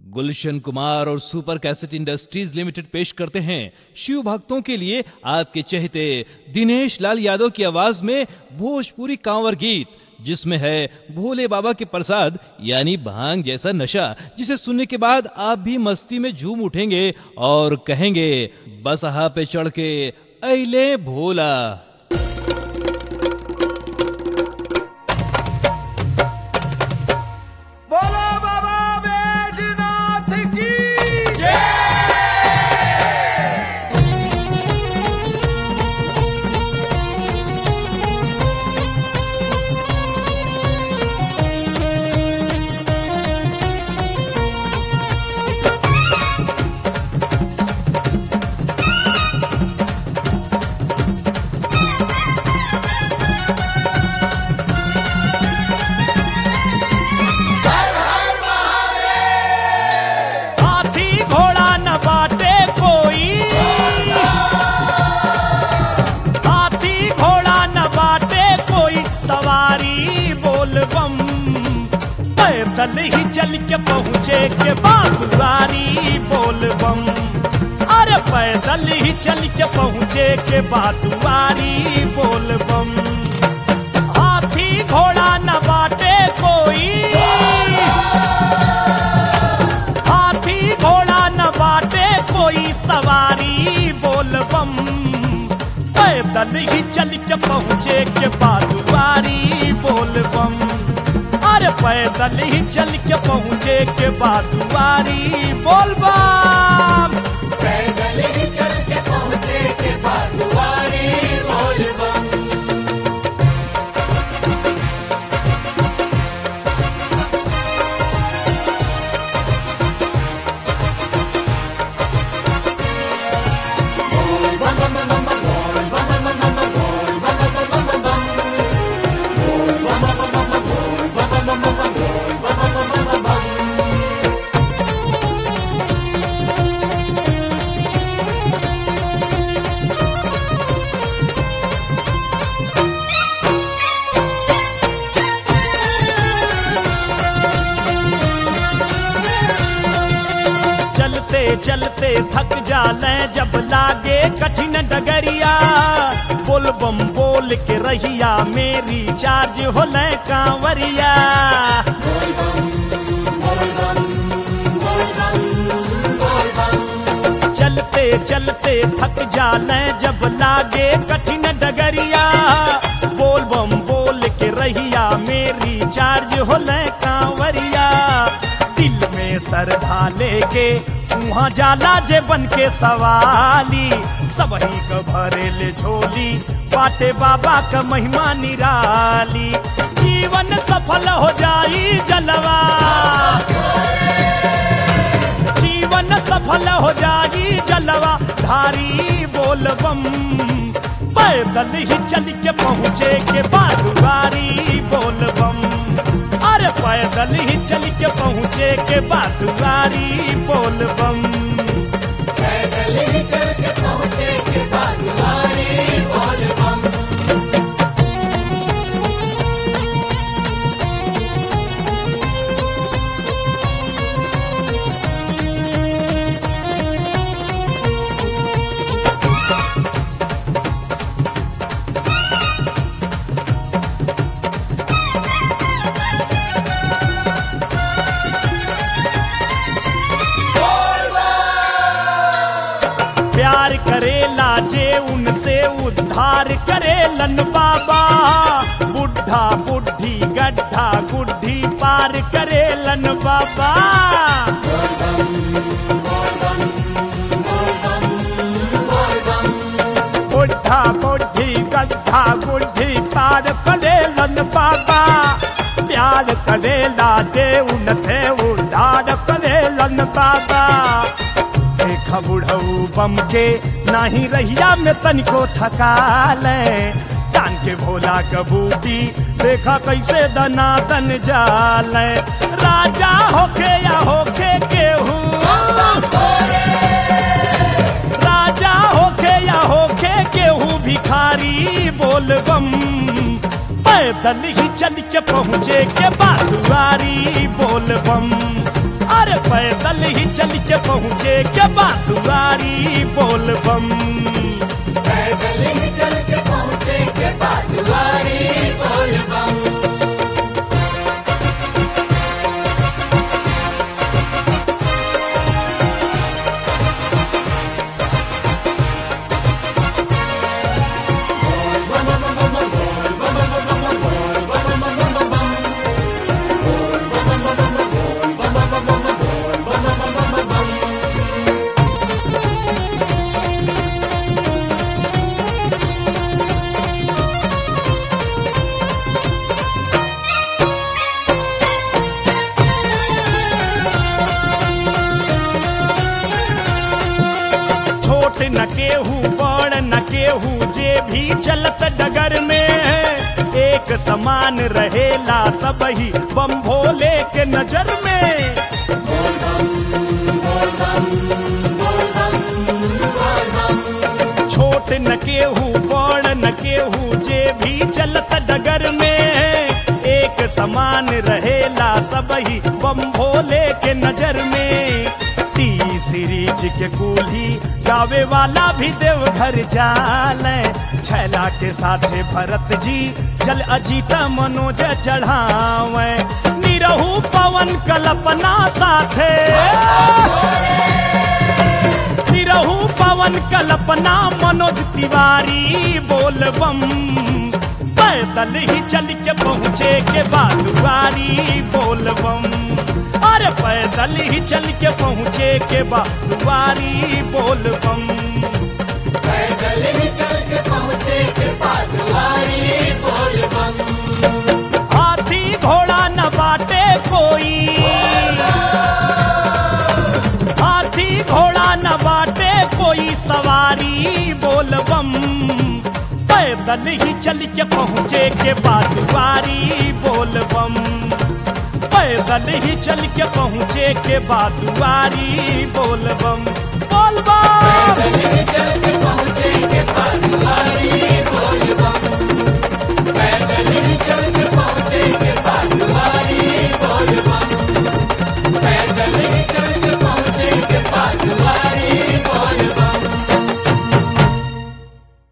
गुलशन कुमार और super cassette industries limited पेश करते हैं शिव भक्तों के लिए आपके चहेते दिनेश लाल यादव की आवाज में भोजपुरी कांवर गीत, जिसमें है भोले बाबा के प्रसाद यानी भांग जैसा नशा, जिसे सुनने के बाद आप भी मस्ती में झूम उठेंगे और कहेंगे बसहा पे चढ़ के अइले भोला। पैदल ही चल के पहुँचे के बादुआरी बोल बम। अरे पैदल ही चल के पहुँचे के बादुआरी बोल बम। हाथी घोड़ा न बाटे कोई, हाथी घोड़ा न बाटे कोई सवारी बोल बम। पैदल ही चल के पहुँचे के बादुआरी बोल बम। अरे पैदल ही चल के पहुँचे के बादुआरी बोल बम। पैदल ही चल के पहुँचे के बादुआरी बोल बम। चलते चलते थक जाले जब लागे कठिन डगरिया, बोल बम बोल के रहिया मेरी चार्ज होले कांवरिया। चलते चलते थक जाले जब लागे कठिन डगरिया, बोल बम बोल के रहिया मेरी चार्ज होले कांवरिया। दिल में श्रद्धा लेके वहाँ जाला जे बन के सवाली, सबही का भरेले झोली बाटे बाबा का महिमा निराली। जीवन सफल हो जाई जलवा, जीवन सफल हो जाई जलवा धारी बोल बम। पैदल ही चल के पहुँचे के बादुआरी बोल बम। अरे पैदल ही चल के पहुँचे के बादुआरी बोल बम। पैदल ही चल के पहुँचे के बादुआरी बोल बम। प्यार करेला जे उनसे उद्धार करेलन बाबा। बुढ़ा बुढ़ी गड्ढा गुड्ढी पार करेलन बाबा। बुढ़ा बुढ़ी गड्ढा गुड्ढी पार करेलन बाबा। प्यार करेला जे उनसे उद्धार करेलन बाबा। देखा बुढ़ऊ बम के नाही रहिया में तनिको थकाले, जान के भोला कबूती देखा कैसे दनादन जाले। राजा होके या होके केहू, राजा होके या होके केहू भिखारी बोल बम। पैदल ही चल के पहुँचे के बादुआरी बोल बम। अरे अरे पैदल ही चल के पहुँचे के बाद दुआरी बोल बम। पैदल ही चल के पहुँचे के बाद दुआरी बोल बम। छोट न केहू बड़ न केहू जे भी चलत डगर में एक समान रहेला सबही बम भोले के नजर में। छोट न केहू बड़ न केहू जे भी चलत डगर में एक समान रहेला सबही बम भोले के नजर में। सीरीज के कूल्ही गावे वाला भी देवघर जाले छैला के साथे भरत जी जल अजीत मनोज चढ़ावे निरहु पवन कल्पना साथे निरहु पवन कल्पना मनोज तिवारी बोल बम। पैदल ही चल के पहुँचे के बाद दुआरी बोल बम। अरे पैदल ही चल के पहुँचे के बाद दुआरी बोल बम। पैदल ही चल के पहुँचे के बाद दुआरी बोल बम। हाथी घोड़ा न बाटे कोई हाथी घोड़ा न बाटे कोई सवारी बोल बम। पैदल ही चल के पहुँचे के बाद दुआरी बोल बम। पैदल ही चल के पहुँचे के बाद दुआरी बोल बम।